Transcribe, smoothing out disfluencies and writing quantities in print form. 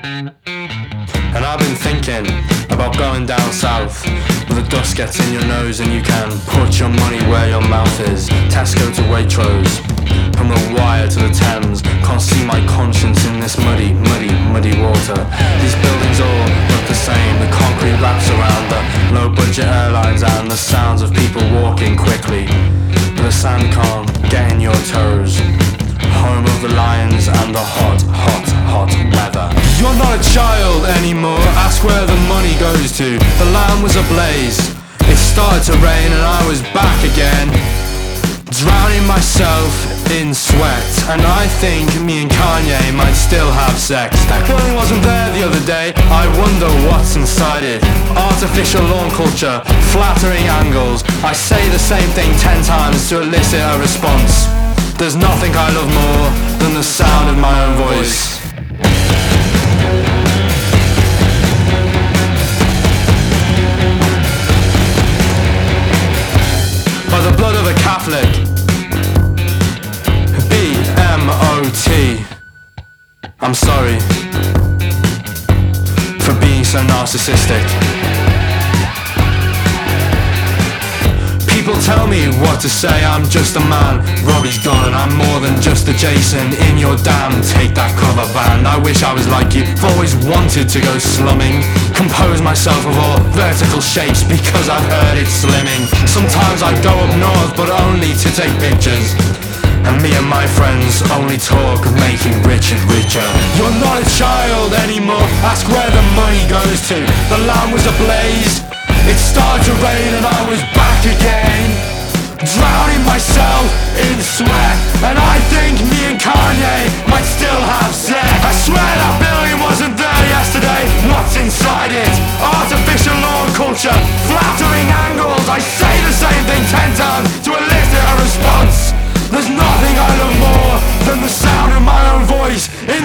And I've been thinking about going down south, where the dust gets in your nose and you can put your money where your mouth is. Tesco to Waitrose, from the Wire to the Thames. Can't see my conscience in this muddy, muddy, muddy water. These buildings all look the same. The concrete wraps around the low budget airlines and the sounds of people walking quickly. But the sand can't get in your toes. Home of the lions and the hot, hot, hot weather. You're not a child anymore, ask where the money goes to. The land was ablaze, it started to rain and I was back again, drowning myself in sweat. And I think me and Kanye might still have sex. That building wasn't there the other day, I wonder what's inside it. Artificial lawn culture, flattering angles. I say the same thing 10 times to elicit a response. There's nothing I love more than the sound of my own voice. By the blood of a Catholic, B-M-O-T. I'm sorry for being so narcissistic. People tell me what to say, I'm just a man. Robbie's gone and I'm more than just a Jason in your dam. Take that cover band, I wish I was like you. I've always wanted to go slumming, compose myself of all vertical shapes because I've heard it's slimming. Sometimes I go up north but only to take pictures, and me and my friends only talk of making Richard richer. You're not a child anymore, ask where the money goes to. The land was ablaze, it started to rain and I was back again, drowning myself in sweat. And I think me and Kanye might still have sex. I swear that building wasn't there yesterday. What's inside it? Artificial lawn culture, flattering angles. I say the same thing 10 times to elicit a response. There's nothing I love more than the sound of my own voice